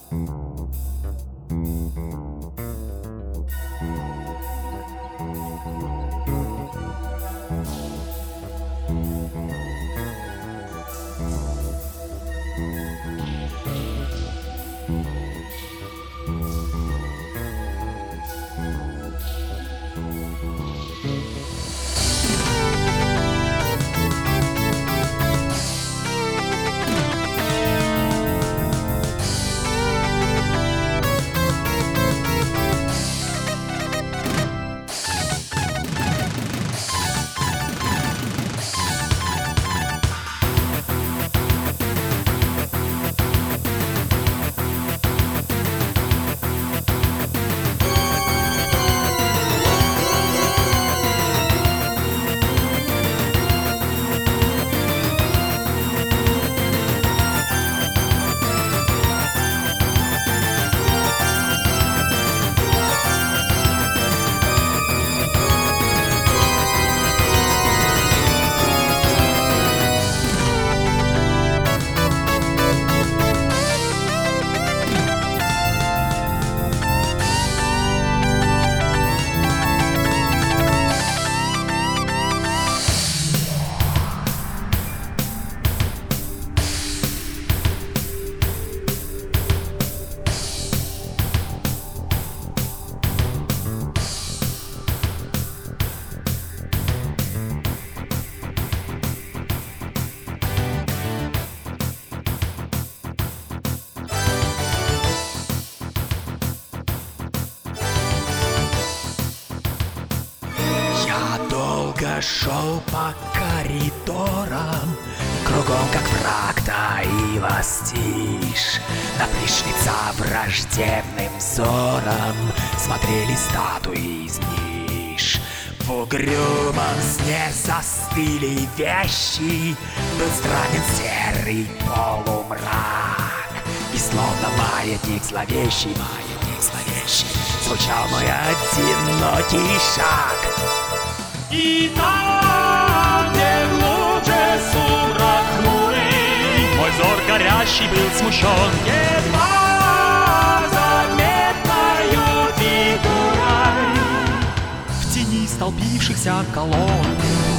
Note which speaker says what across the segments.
Speaker 1: Шел по коридорам, кругом как враг таилостишь. На пришельца враждебным взором смотрели статуи из ниш. В угрюмом сне застыли вещи, был странен серый полумрак. И словно маятник зловещий, звучал мой одинокий шаг.
Speaker 2: И там, где глубже сумрак хмурый, мой взор горящий был смущен едва заметною фигурой в тени столпившихся колонн.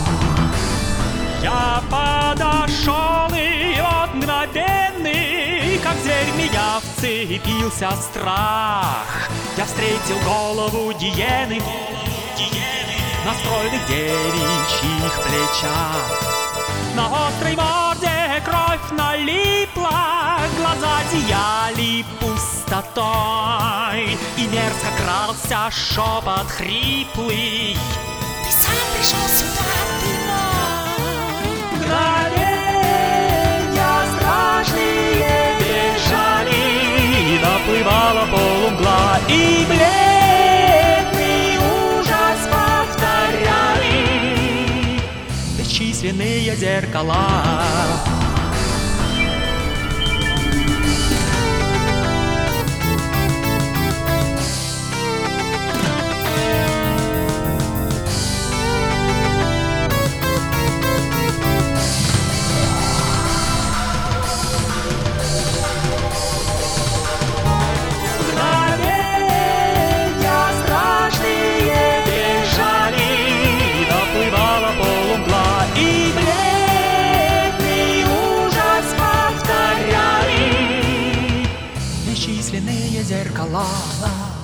Speaker 2: Я подошел, и вот мгновенный, как зверь в меня вцепился страх. Я встретил голову гиены на стройных девичьих плечах. На острой морде кровь налипла, глаза зияли пустотой, и мерзко крался шепот хриплый:
Speaker 3: ты сам пришел сюда, ты мой.
Speaker 2: Мгновенья страшные бежали, и наплывала полумгла, и бледный ужас повторяли бесчисленные зеркала.
Speaker 1: Бесчисленные зеркала.